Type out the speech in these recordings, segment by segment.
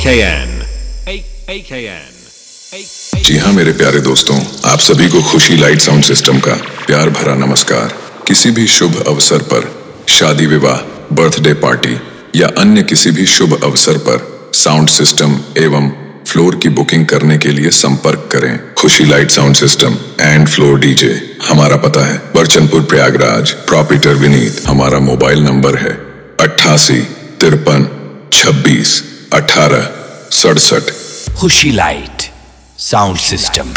जी हाँ मेरे प्यारे दोस्तों, आप सभी को खुशी लाइट साउंड सिस्टम का प्यार भरा नमस्कार। किसी भी शुभ अवसर पर, शादी विवाह, बर्थडे पार्टी या अन्य किसी भी शुभ अवसर पर साउंड सिस्टम एवं फ्लोर की बुकिंग करने के लिए संपर्क करें Khushi light sound system and floor DJ. हमारा पता है बरचनपुर प्रयागराज, प्रोपराइटर विनीत। हमारा मोबाइल नंबर है 88 53 26 18 67। खुशी लाइट साउंड सिस्टम।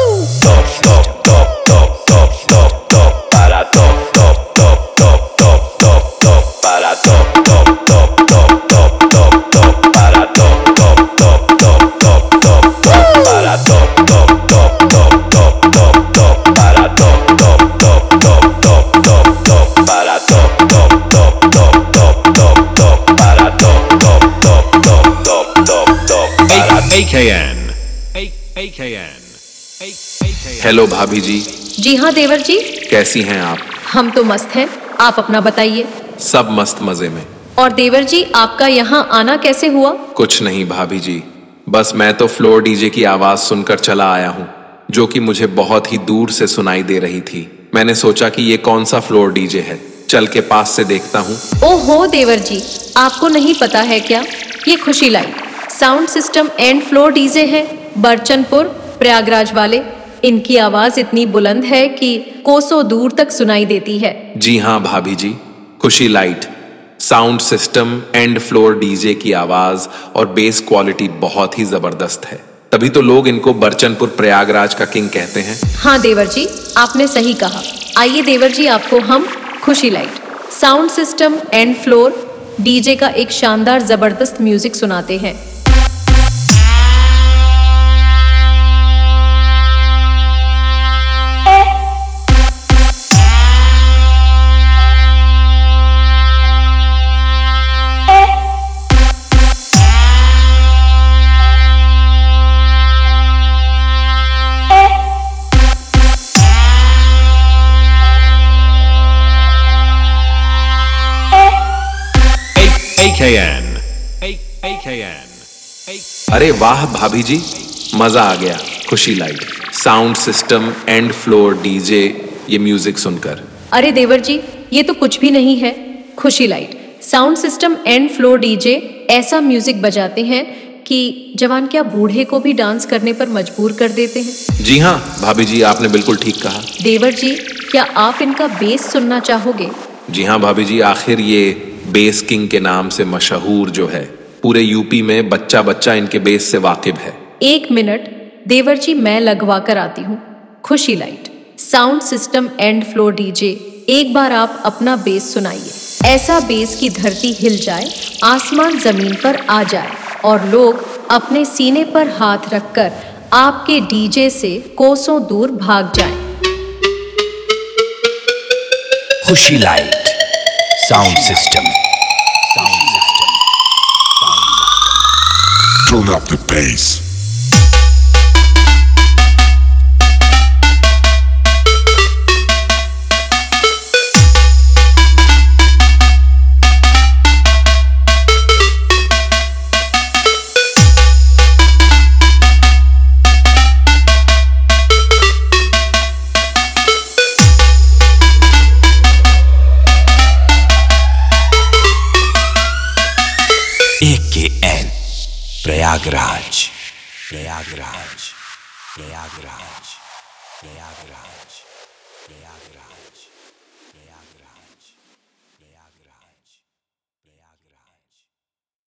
हेलो भाभी जी। जी हाँ देवर जी। कैसी हैं आप? हम तो मस्त हैं, आप अपना बताइए। सब मस्त मजे में। और देवर जी आपका यहाँ आना कैसे हुआ? कुछ नहीं भाभी जी, बस मैं तो फ्लोर डीजे की आवाज सुनकर चला आया हूँ, जो कि मुझे बहुत ही दूर से सुनाई दे रही थी। मैंने सोचा कि ये कौन सा फ्लोर डीजे है, चल के पास से देखता हूँ। ओहो देवर जी, आपको नहीं पता है क्या? ये Khushi light sound system and floor DJ है बरचनपुर प्रयागराज वाले। इनकी आवाज इतनी बुलंद है कि कोसों दूर तक सुनाई देती है। जी हाँ भाभी जी, Khushi light sound system and floor DJ की आवाज और बेस क्वालिटी बहुत ही जबरदस्त है, तभी तो लोग इनको बरचनपुर प्रयागराज का किंग कहते हैं। हाँ देवर जी, आपने सही कहा। आइए देवर जी, आपको हम Khushi light sound system and floor DJ का एक शानदार जबरदस्त म्यूजिक सुनाते हैं। अरे वाह भाभी जी, मजा आ गया। Khushi light sound system and floor DJ ये म्यूजिक सुनकर। अरे देवर जी, ये तो कुछ भी नहीं है। Khushi light sound system and floor DJ ऐसा म्यूजिक बजाते हैं कि जवान क्या बूढ़े को भी डांस करने पर मजबूर कर देते हैं। जी हाँ भाभी जी, आपने बिल्कुल ठीक कहा। देवर जी, क्या आप इनका बेस सुनना चाहोगे? जी हाँ भाभी जी, आखिर ये बेस किंग के नाम से मशहूर जो है, पूरे यूपी में बच्चा बच्चा इनके बेस से वाकिफ है। एक मिनट देवर जी, मैं लगवा कर आती हूँ। Khushi light sound system and floor DJ, एक बार आप अपना बेस सुनाइए। ऐसा बेस की धरती हिल जाए, आसमान जमीन पर आ जाए और लोग अपने सीने पर हाथ रखकर आपके डीजे से कोसों दूर भाग जाएं। Khushi light sound system. Turn up the bass. AKN Prayagraj Prayagraj Prayagraj Prayagraj Prayagraj.